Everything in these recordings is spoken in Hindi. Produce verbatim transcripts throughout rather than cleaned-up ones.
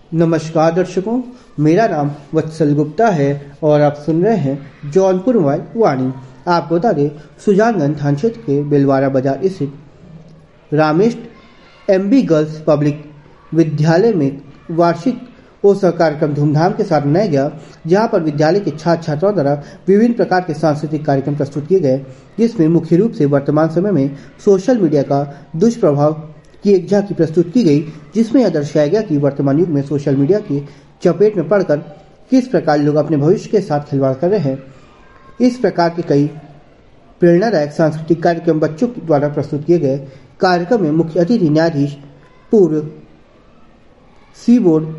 नमस्कार दर्शकों, मेरा नाम वत्सल गुप्ता है और आप सुन रहे हैं जौनपुर मोबाइल वाणी। आपको बता दें, सुजानगंज थाना क्षेत्र के बेलवारा बाजार स्थित रामेस्ट एमबी गर्ल्स पब्लिक विद्यालय में वार्षिक उत्सव कार्यक्रम धूमधाम के साथ मनाया गया, जहां पर विद्यालय के छात्र छात्राओं द्वारा विभिन्न प्रकार के सांस्कृतिक कार्यक्रम प्रस्तुत किए गए, जिसमें मुख्य रूप से वर्तमान समय में सोशल मीडिया का दुष्प्रभाव की एक झांकी प्रस्तुत की गई, जिसमें यह दर्शाया गया कि वर्तमान युग में सोशल मीडिया की चपेट में पड़कर किस प्रकार लोग अपने भविष्य के साथ खिलवाड़ कर रहे हैं। इस प्रकार के कई प्रेरणादायक सांस्कृतिक कार्यक्रम बच्चों द्वारा प्रस्तुत किए गए। कार्यक्रम में मुख्य अतिथि न्यायाधीश पूर्व C board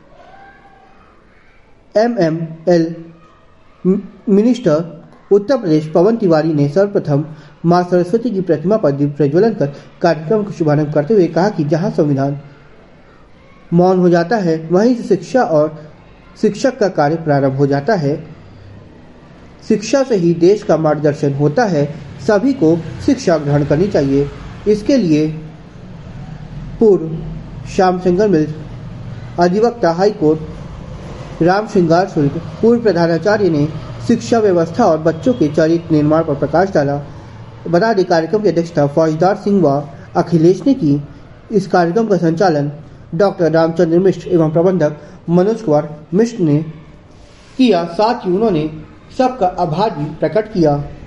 M M L minister Uttar Pradesh Pawan Tiwari ने सर्वप्रथम मां सरस्वती की प्रतिमा पर दीप प्रज्वलन कर कार्यक्रम का शुभारंभ करते हुए कहा कि जहां संविधान मौन हो जाता है, वहीं से शिक्षा और शिक्षक का कार्य प्रारंभ हो जाता है। शिक्षा से ही देश का मार्गदर्शन होता है। सभी को शिक्षा ग्रहण करनी चाहिए। इसके लिए पूर्व श्याम सिंगर मिल्स अधिवक्ता हाईकोर्ट राम श्रृंगार शुल्क पूर्व प्रधानाचार्य ने शिक्षा व्यवस्था और बच्चों के चरित्र निर्माण पर प्रकाश डाला। बता दें, कार्यक्रम की अध्यक्षता फौजदार सिंह व अखिलेश ने की। इस कार्यक्रम का संचालन डॉक्टर रामचंद्र मिश्र एवं प्रबंधक मनोज कुमार मिश्र ने किया। साथ ही उन्होंने सबका आभार भी प्रकट किया।